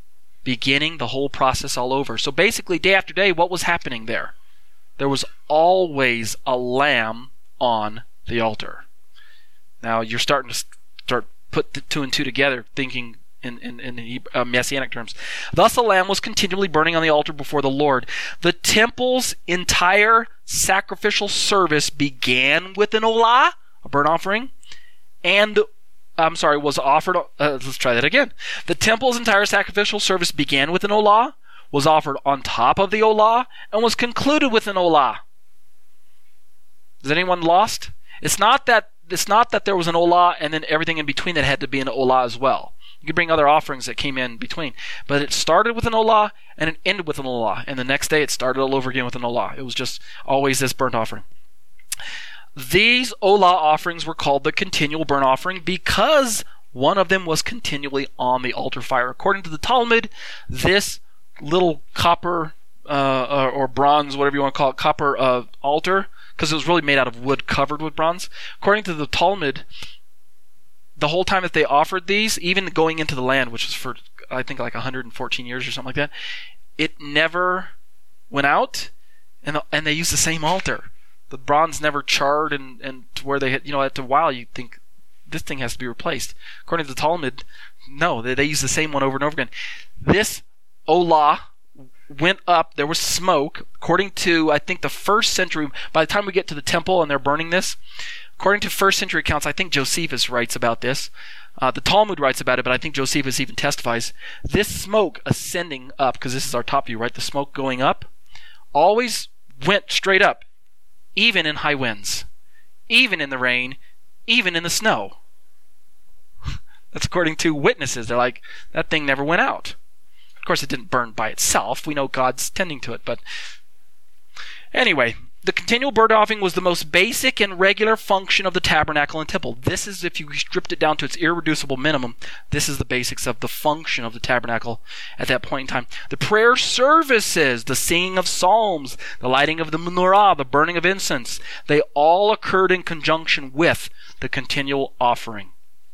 A: beginning the whole process all over. So basically, day after day, what was happening there? There was always a lamb on the altar. Now, you're starting to start put the two and two together, thinking in, in, in uh, messianic terms. Thus a lamb was continually burning on the altar before the Lord. The temple's entire sacrificial service began with an olah, a burnt offering, and, I'm sorry, was offered, uh, let's try that again. The temple's entire sacrificial service began with an olah, was offered on top of the olah, and was concluded with an olah. Is anyone lost? It's not that It's not that there was an olah and then everything in between that had to be an olah as well. You could bring other offerings that came in between. But it started with an olah and it ended with an olah. And the next day it started all over again with an olah. It was just always this burnt offering. These olah offerings were called the continual burnt offering because one of them was continually on the altar fire. According to the Talmud, this little copper uh, or bronze, whatever you want to call it, copper uh, altar, because it was really made out of wood covered with bronze. According to the Talmud, the whole time that they offered these, even going into the land, which was for, I think, like one hundred fourteen years or something like that, it never went out, and the, and they used the same altar. The bronze never charred, and, and to where they had, you know, after a while you think, this thing has to be replaced. According to the Talmud, no, they, they used the same one over and over again. This olah went up, there was smoke. According to, I think, the first century, by the time we get to the temple and they're burning this, according to first century accounts, I think Josephus writes about this. Uh, the Talmud writes about it, but I think Josephus even testifies. This smoke ascending up, because this is our top view, right? The smoke going up, always went straight up, even in high winds, even in the rain, even in the snow. That's according to witnesses. They're like, that thing never went out. Of course, it didn't burn by itself. We know God's tending to it. But anyway, the continual burnt offering was the most basic and regular function of the tabernacle and temple. This is, if you stripped it down to its irreducible minimum, this is the basics of the function of the tabernacle at that point in time. The prayer services, the singing of psalms, the lighting of the menorah, the burning of incense, they all occurred in conjunction with the continual offering.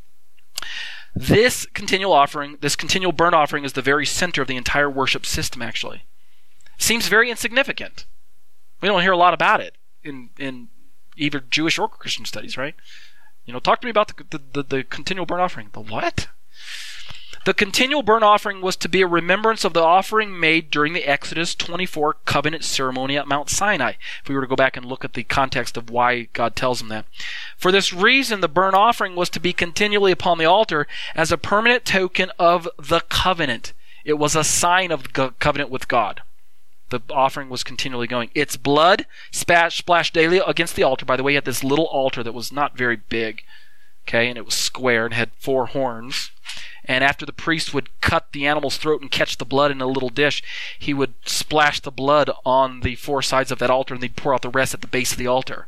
A: This continual offering, this continual burnt offering, is the very center of the entire worship system, actually. Seems very insignificant. We don't hear a lot about it in, in either Jewish or Christian studies, right? You know, talk to me about the, the, the, the continual burnt offering. The what? The continual burnt offering was to be a remembrance of the offering made during the Exodus twenty-four covenant ceremony at Mount Sinai, if we were to go back and look at the context of why God tells them that. For this reason, the burnt offering was to be continually upon the altar as a permanent token of the covenant. It was a sign of the covenant with God. The offering was continually going. Its blood splashed daily against the altar. By the way, he had this little altar that was not very big, okay, and it was square and had four horns. And after the priest would cut the animal's throat and catch the blood in a little dish, he would splash the blood on the four sides of that altar, and they'd pour out the rest at the base of the altar.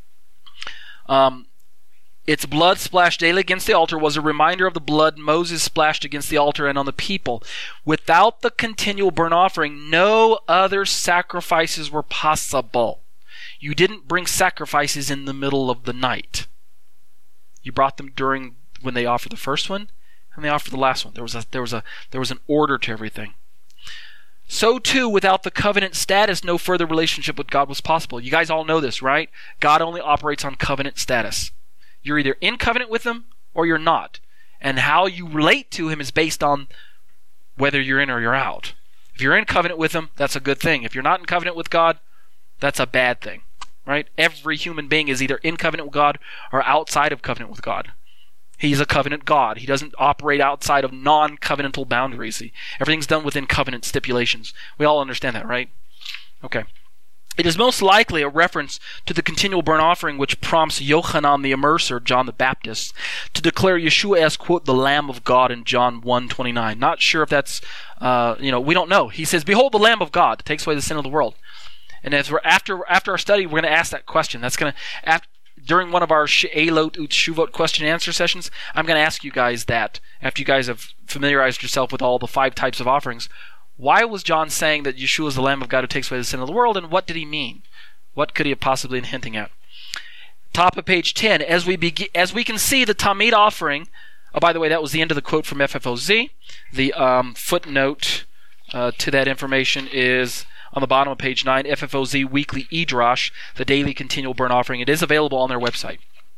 A: Um, its blood splashed daily against the altar was a reminder of the blood Moses splashed against the altar and on the people. Without the continual burnt offering, no other sacrifices were possible. You didn't bring sacrifices in the middle of the night. You brought them during when they offered the first one, and they offered the last one. There was a there was a there was an order to everything. So too, without the covenant status, no further relationship with God was possible. You guys all know this, right? God only operates on covenant status. You're either in covenant with him or you're not. And how you relate to him is based on whether you're in or you're out. If you're in covenant with him, that's a good thing. If you're not in covenant with God, that's a bad thing, right? Every human being is either in covenant with God or outside of covenant with God. He's a covenant God. He doesn't operate outside of non-covenantal boundaries. He, everything's done within covenant stipulations. We all understand that, right? Okay. It is most likely a reference to the continual burnt offering which prompts Yochanan the Immerser, John the Baptist, to declare Yeshua as, quote, the Lamb of God in John one twenty-nine. Not sure if that's, uh, you know, we don't know. He says, behold the Lamb of God, that takes away the sin of the world. And as we're after after our study, we're going to ask that question. That's going to, during one of our She'elot Utshuvot question and answer sessions, I'm going to ask you guys that, after you guys have familiarized yourself with all the five types of offerings. Why was John saying that Yeshua is the Lamb of God who takes away the sin of the world, and what did he mean? What could he have possibly been hinting at? Top of page ten, as we begin, as we can see, the Tamid offering, oh, by the way, that was the end of the quote from F F O Z. The um, footnote uh, to that information is on the bottom of page nine, F F O Z Weekly Edrash, the Daily Continual Burnt Offering. It is available on their website.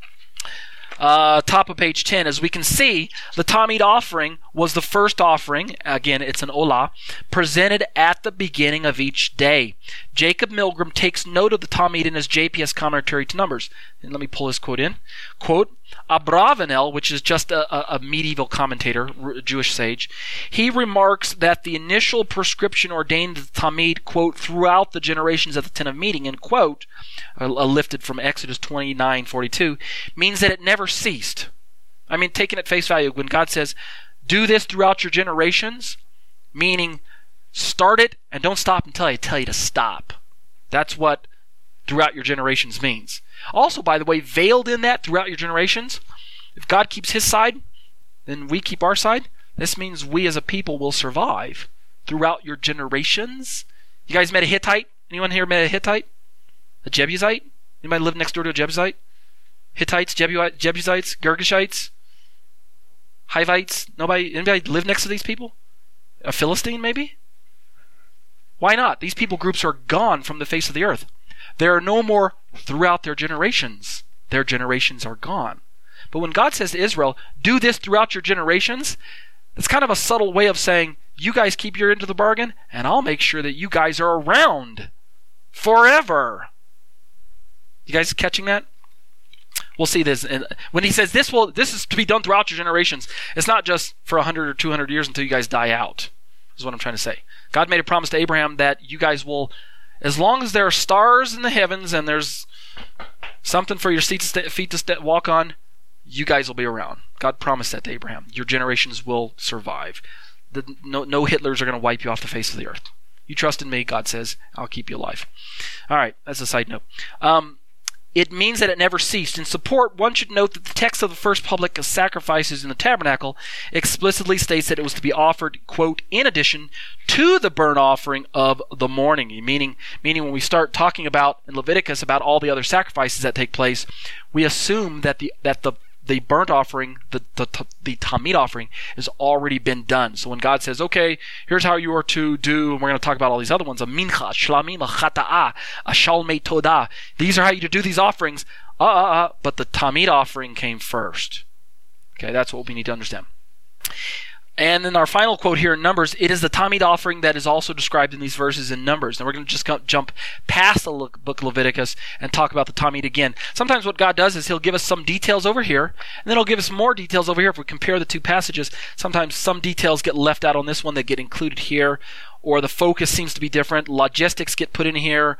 A: Uh, top of page ten, as we can see, the Tamid offering was the first offering, again it's an olah, presented at the beginning of each day. Jacob Milgram takes note of the Tamid in his J P S commentary to Numbers. And let me pull this quote in. Quote, Abravanel, which is just a, a, a medieval commentator, a Jewish sage, he remarks that the initial prescription ordained the Tamid, quote, throughout the generations of the Tent of Meeting, end quote, uh, lifted from Exodus twenty-nine forty-two, means that it never ceased. I mean, taken at face value, when God says, do this throughout your generations, meaning start it and don't stop until I tell you to stop. That's what throughout your generations means. Also, by the way, veiled in that throughout your generations, if God keeps his side, then we keep our side. This means we as a people will survive throughout your generations. You guys met a Hittite? Anyone here met a Hittite? A Jebusite? Anybody live next door to a Jebusite? Hittites, Jebu- Jebusites, Girgashites, Hivites? Nobody? Anybody live next to these people? A Philistine, maybe? Why not? These people groups are gone from the face of the earth. There are no more throughout their generations. Their generations are gone. But when God says to Israel, do this throughout your generations, it's kind of a subtle way of saying, you guys keep your end of the bargain, and I'll make sure that you guys are around forever. You guys catching that? We'll see this. And when he says this will, this is to be done throughout your generations, it's not just for one hundred or two hundred years until you guys die out, is what I'm trying to say. God made a promise to Abraham that you guys will, as long as there are stars in the heavens and there's something for your feet to, st- feet to st- walk on, you guys will be around. God promised that to Abraham. Your generations will survive. The, no, no Hitlers are going to wipe you off the face of the earth. You trust in me, God says, I'll keep you alive. All right, that's a side note. Um, It means that it never ceased. In support, one should note that the text of the first public sacrifices in the tabernacle explicitly states that it was to be offered, quote, in addition to the burnt offering of the morning. Meaning, meaning when we start talking about in Leviticus about all the other sacrifices that take place, we assume that the that the the burnt offering, the, the the Tamid offering, has already been done. So when God says, okay, here's how you are to do, and we're going to talk about all these other ones, a mincha, shlamim, a chata'a, a shalmei todah. These are how you do these offerings. Uh, uh, uh, but the Tamid offering came first. Okay, that's what we need to understand. And then our final quote here in Numbers, it is the Tamid offering that is also described in these verses in Numbers. And we're going to just jump past the book of Leviticus and talk about the Tamid again. Sometimes what God does is he'll give us some details over here, and then he'll give us more details over here. If we compare the two passages, sometimes some details get left out on this one that get included here, or the focus seems to be different. Logistics get put in here,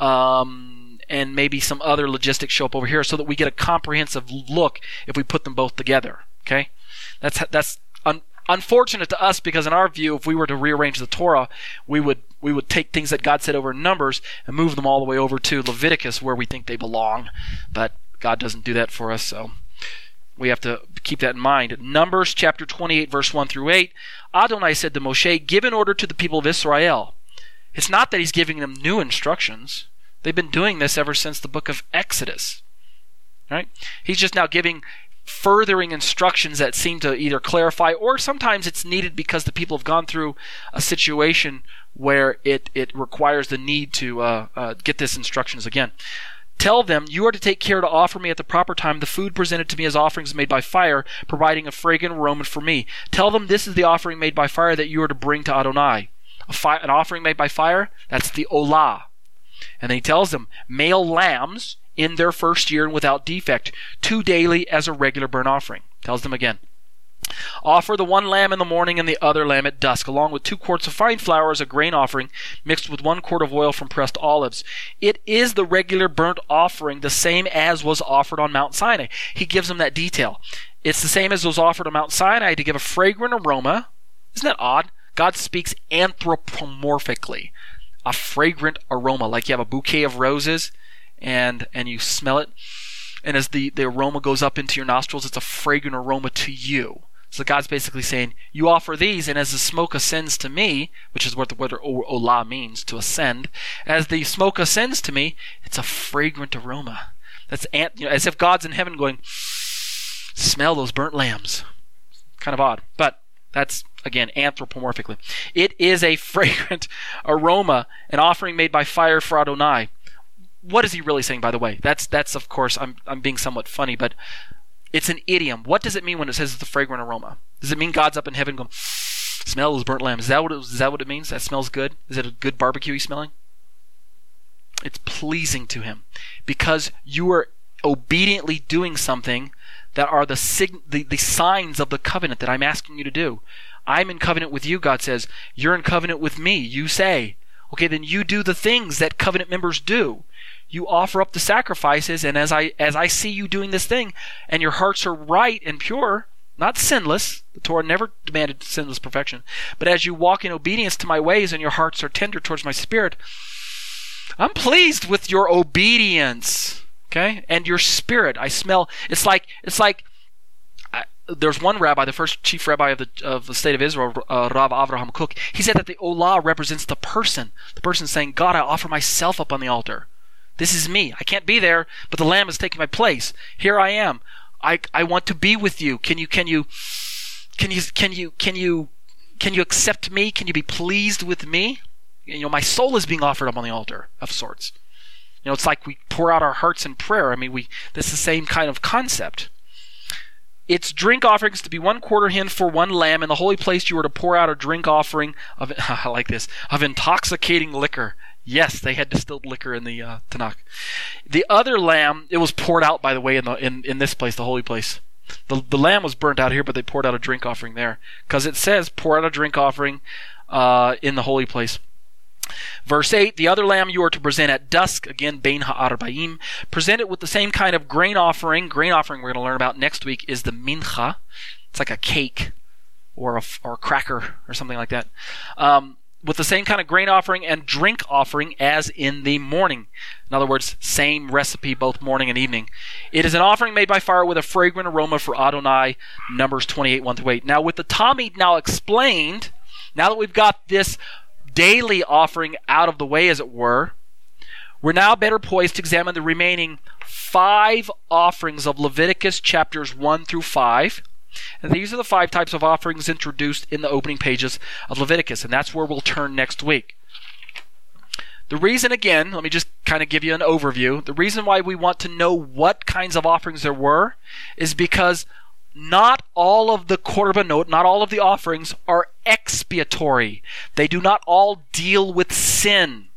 A: um, and maybe some other logistics show up over here so that we get a comprehensive look if we put them both together. Okay? That's that's un- unfortunate to us, because in our view, if we were to rearrange the Torah, we would we would take things that God said over in Numbers and move them all the way over to Leviticus where we think they belong. But God doesn't do that for us, so we have to keep that in mind. Numbers chapter twenty-eight, verse one through eight, Adonai said to Moshe, give an order to the people of Israel. It's not that he's giving them new instructions. They've been doing this ever since the book of Exodus. Right? He's just now giving furthering instructions that seem to either clarify, or sometimes it's needed because the people have gone through a situation where it, it requires the need to uh, uh, get this instructions again. Tell them, you are to take care to offer me at the proper time the food presented to me as offerings made by fire, providing a fragrant aroma for me. Tell them this is the offering made by fire that you are to bring to Adonai. A fi- an offering made by fire, that's the olah. And then he tells them, male lambs in their first year and without defect, two daily as a regular burnt offering. Tells them again. Offer the one lamb in the morning and the other lamb at dusk, along with two quarts of fine flour as a grain offering, mixed with one quart of oil from pressed olives. It is the regular burnt offering, the same as was offered on Mount Sinai. He gives them that detail. It's the same as was offered on Mount Sinai to give a fragrant aroma. Isn't that odd? God speaks anthropomorphically. A fragrant aroma, like you have a bouquet of roses, and and you smell it, and as the, the aroma goes up into your nostrils, it's a fragrant aroma to you. So God's basically saying, you offer these, and as the smoke ascends to me, which is what the word olah means, to ascend, as the smoke ascends to me, it's a fragrant aroma. That's you know, as if God's in heaven going, smell those burnt lambs. Kind of odd. But That's, again, anthropomorphically. It is a fragrant aroma, an offering made by fire for Adonai. What is he really saying, by the way? That's, that's of course, I'm, I'm being somewhat funny, but it's an idiom. What does it mean when it says it's a fragrant aroma? Does it mean God's up in heaven going, smell those burnt lambs? Is that what it, is that what it means? That smells good? Is it a good barbecue smelling? It's pleasing to him because you are obediently doing something that are the, sig- the the signs of the covenant that I'm asking you to do. I'm in covenant with you, God says. You're in covenant with me, you say. Okay, then you do the things that covenant members do. You offer up the sacrifices, and as I as I see you doing this thing, and your hearts are right and pure, not sinless, the Torah never demanded sinless perfection, but as you walk in obedience to my ways and your hearts are tender towards my spirit, I'm pleased with your obedience. Okay, and your spirit, I smell. It's like it's like I, there's one rabbi, the first chief rabbi of the of the state of Israel, uh, Rav Avraham Kook. He said that the olah represents the person. The person saying, "God, I offer myself up on the altar. This is me. I can't be there, but the Lamb is taking my place. Here I am. I I want to be with you. Can you can you can you can you can you can you accept me? Can you be pleased with me? You know, my soul is being offered up on the altar of sorts." You know, it's like we pour out our hearts in prayer. I mean, we this is the same kind of concept. Its drink offerings to be one quarter hin for one lamb. In the holy place, you were to pour out a drink offering of, I like this, of intoxicating liquor. Yes, they had distilled liquor in the uh, Tanakh. The other lamb, it was poured out, by the way, in the in, in this place, the holy place. The the lamb was burnt out here, but they poured out a drink offering there, because it says pour out a drink offering uh, in the holy place. Verse eight, the other lamb you are to present at dusk, again, Bein Ha'arbaim. Present it with the same kind of grain offering. Grain offering we're going to learn about next week is the mincha. It's like a cake or a, or a cracker or something like that. Um, with the same kind of grain offering and drink offering as in the morning. In other words, same recipe both morning and evening. It is an offering made by fire with a fragrant aroma for Adonai, Numbers twenty-eight, one through eight. Now with the Talmud now explained, now that we've got this daily offering out of the way, as it were, we're now better poised to examine the remaining five offerings of Leviticus chapters one through five. And these are the five types of offerings introduced in the opening pages of Leviticus, and that's where we'll turn next week. The reason, again, let me just kind of give you an overview. The reason why we want to know what kinds of offerings there were is because not all of the korbanot, not all of the offerings are expiatory. They do not all deal with sin.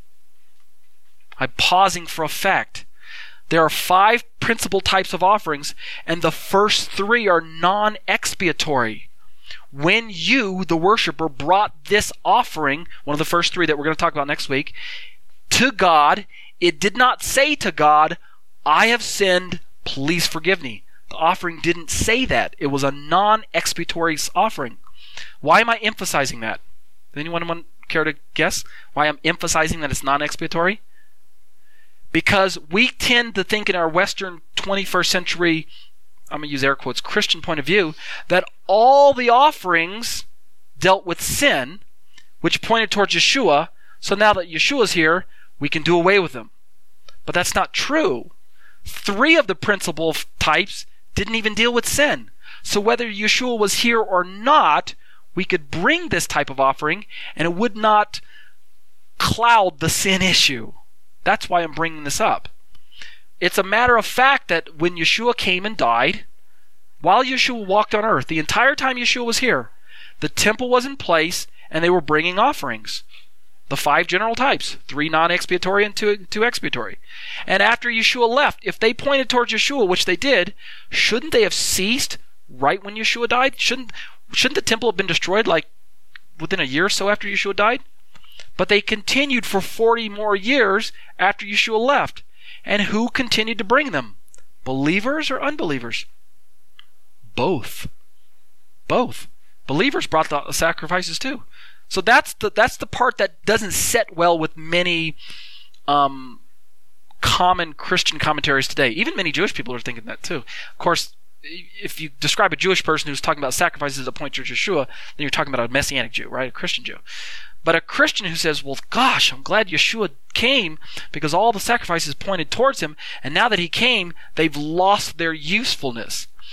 A: I'm pausing for effect. There are five principal types of offerings, and the first three are non-expiatory. When you, the worshiper, brought this offering, one of the first three that we're going to talk about next week, to God, it did not say to God, I have sinned, please forgive me. The offering didn't say that. It was a non-expiatory offering. Why am I emphasizing that? Does anyone care to guess why I'm emphasizing that it's non-expiatory? Because we tend to think in our Western twenty-first century, I'm going to use air quotes, Christian point of view, that all the offerings dealt with sin, which pointed towards Yeshua, so now that Yeshua's here, we can do away with them. But that's not true. Three of the principal types didn't even deal with sin. So whether Yeshua was here or not, we could bring this type of offering, and it would not cloud the sin issue. That's why I'm bringing this up. It's a matter of fact that when Yeshua came and died, while Yeshua walked on earth, the entire time Yeshua was here, the temple was in place and they were bringing offerings. The five general types, three non-expiatory and two, two expiatory. And after Yeshua left, if they pointed towards Yeshua, which they did, shouldn't they have ceased right when Yeshua died? Shouldn't, shouldn't the temple have been destroyed like within a year or so after Yeshua died? But they continued for forty more years after Yeshua left. And who continued to bring them? Believers or unbelievers? Both. Both. Believers brought the sacrifices too. So that's the that's the part that doesn't set well with many um, common Christian commentaries today. Even many Jewish people are thinking that too. Of course, if you describe a Jewish person who's talking about sacrifices that point to Yeshua, then you're talking about a Messianic Jew, right? A Christian Jew. But a Christian who says, well, gosh, I'm glad Yeshua came because all the sacrifices pointed towards him, and now that he came, they've lost their usefulness.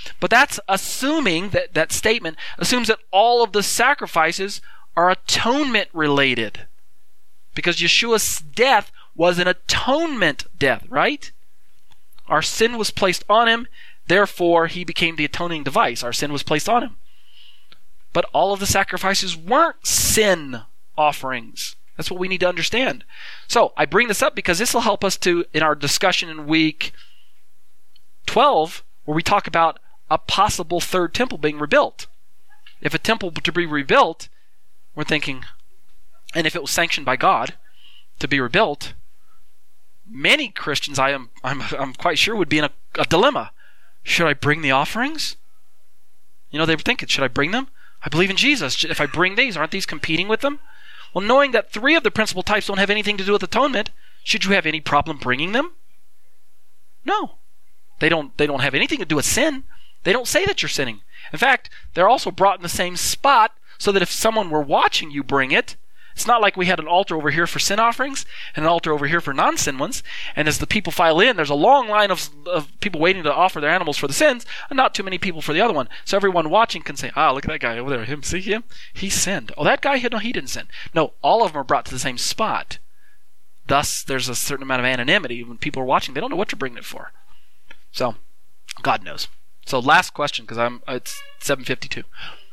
A: But that's assuming, that, that statement assumes that all of the sacrifices are atonement related. Because Yeshua's death was an atonement death, right? Our sin was placed on him, therefore he became the atoning device. Our sin was placed on him. But all of the sacrifices weren't sin offerings. That's what we need to understand. So I bring this up because this will help us to, in our discussion in week twelve, where we talk about a possible third temple being rebuilt. If a temple to be rebuilt, we're thinking, and if it was sanctioned by God to be rebuilt, many Christians, I am, I'm, I'm quite sure, would be in a, a dilemma. Should I bring the offerings? You know, they were thinking, should I bring them? I believe in Jesus. If I bring these, aren't these competing with them? Well, knowing that three of the principal types don't have anything to do with atonement, should you have any problem bringing them? No. They don't, they don't have anything to do with sin. They don't say that you're sinning. In fact, they're also brought in the same spot so that if someone were watching you bring it, it's not like we had an altar over here for sin offerings and an altar over here for non-sin ones. And as the people file in, there's a long line of, of people waiting to offer their animals for the sins and not too many people for the other one. So everyone watching can say, ah, look at that guy over there. Him, see him? He sinned. Oh, that guy? No, he didn't sin. No, all of them are brought to the same spot. Thus, there's a certain amount of anonymity. When people are watching, they don't know what you're bringing it for. So, God knows. So last question, because I'm it's seven fifty-two.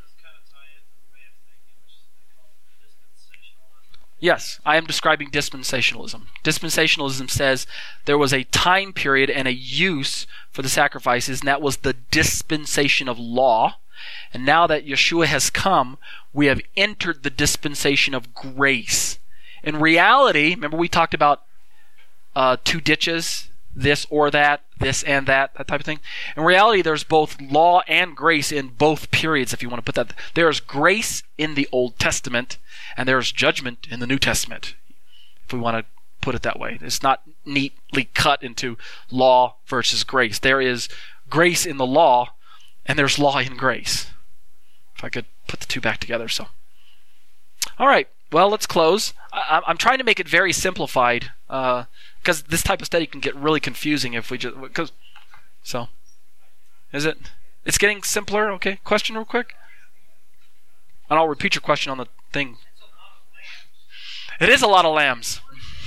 A: Yes, I am describing dispensationalism. Dispensationalism says there was a time period and a use for the sacrifices, and that was the dispensation of law. And now that Yeshua has come, we have entered the dispensation of grace. In reality, remember we talked about uh, two ditches, this or that, this and that, that type of thing. In reality, there's both law and grace in both periods, if you want to put that. There's grace in the Old Testament, and there's judgment in the New Testament, if we want to put it that way. It's not neatly cut into law versus grace. There is grace in the law, and there's law in grace. If I could put the two back together. So, all right. Well, let's close. I, I'm trying to make it very simplified, uh, because this type of study can get really confusing if we just... Cause, so, is it? It's getting simpler? Okay. Question real quick? And I'll repeat your question on the thing. It is a lot of lambs.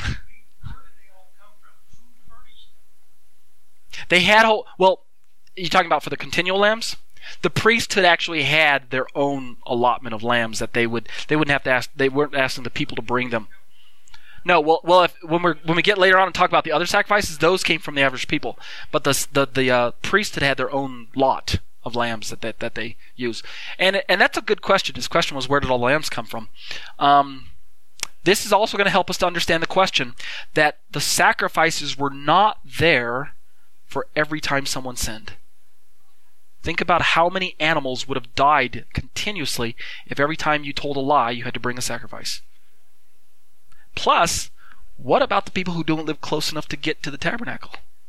A: They had... whole. Well, you're talking about for the continual lambs? The priesthood actually had their own allotment of lambs that they would they wouldn't have to ask. They weren't asking the people to bring them. No, well, well, if, when we when we get later on and talk about the other sacrifices, those came from the average people. But the the the uh, priesthood had their own lot of lambs that, that that they use, and and that's a good question. His question was, where did all the lambs come from? Um, this is also going to help us to understand the question that the sacrifices were not there for every time someone sinned. Think about how many animals would have died continuously if every time you told a lie you had to bring a sacrifice. Plus, what about the people who don't live close enough to get to the tabernacle?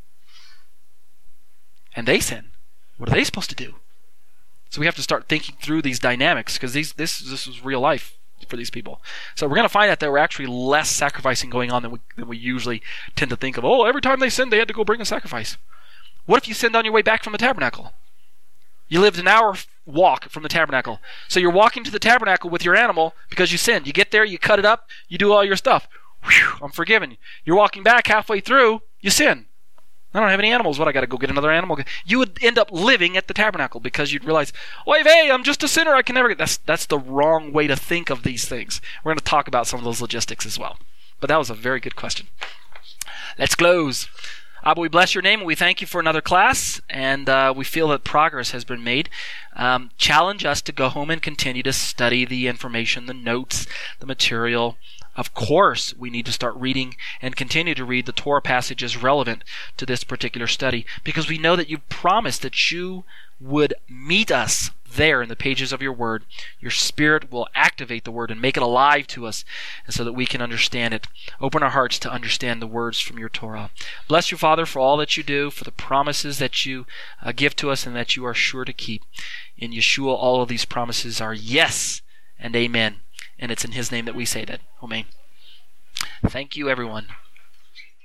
A: And they sin. What are they supposed to do? So we have to start thinking through these dynamics, because these this this is real life for these people. So we're going to find out there were actually less sacrificing going on than we, than we usually tend to think of. Oh, every time they sinned, they had to go bring a sacrifice. What if you sinned on your way back from the tabernacle? You lived an hour walk from the tabernacle. So you're walking to the tabernacle with your animal because you sinned. You get there, you cut it up, you do all your stuff. Whew, I'm forgiven. You're walking back halfway through, you sin. I don't have any animals. What, I got to go get another animal? You would end up living at the tabernacle because you'd realize, oh, hey, I'm just a sinner. I can never get... That's, that's the wrong way to think of these things. We're going to talk about some of those logistics as well. But that was a very good question. Let's close. Abba, we bless your name and we thank you for another class, and uh, we feel that progress has been made. Um, challenge us to go home and continue to study the information, the notes, the material. Of course, we need to start reading and continue to read the Torah passages relevant to this particular study, because we know that you promised that you would meet us there in the pages of your word. Your Spirit will activate the word and make it alive to us, and so that we can understand it. Open our hearts to understand the words from your Torah. Bless you, Father, for all that you do, for the promises that you uh, give to us and that you are sure to keep. In Yeshua, all of these promises are yes and amen. And it's in his name that we say that. Amen. Thank you, everyone.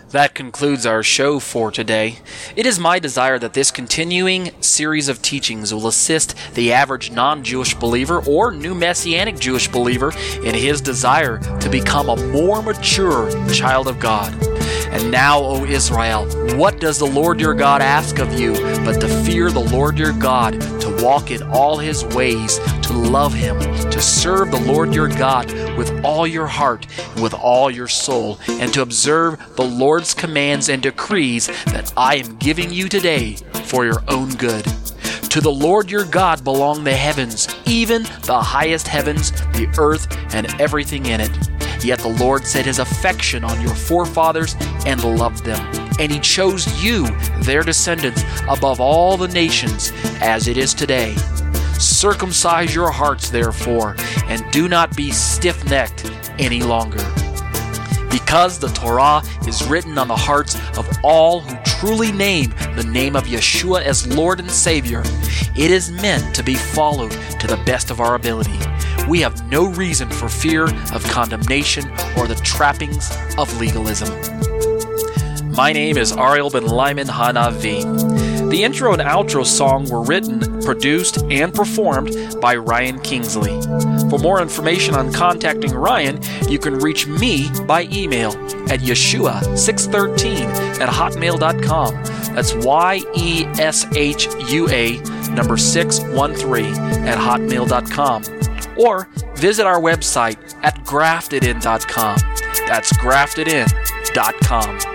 A: That concludes our show for today. It is my desire that this continuing series of teachings will assist the average non-Jewish believer or new Messianic Jewish believer in his desire to become a more mature child of God. And now, O Israel, what does the Lord your God ask of you but to fear the Lord your God, to walk in all his ways, to love him, to serve the Lord your God with all your heart and with all your soul, and to observe the Lord's commands and decrees that I am giving you today for your own good. To the Lord your God belong the heavens, even the highest heavens, the earth, and everything in it. Yet the Lord set his affection on your forefathers and loved them. And he chose you, their descendants, above all the nations, as it is today. Circumcise your hearts, therefore, and do not be stiff-necked any longer. Because the Torah is written on the hearts of all who truly name the name of Yeshua as Lord and Savior, it is meant to be followed to the best of our ability. We have no reason for fear of condemnation or the trappings of legalism. My name is Ariel Ben Lyman Hanavi. The intro and outro song were written, produced, and performed by Ryan Kingsley. For more information on contacting Ryan, you can reach me by email at yeshua six thirteen at hotmail dot com. That's Y E S H U A number six one three at hotmail dot com. Or visit our website at grafted in dot com. That's grafted in dot com.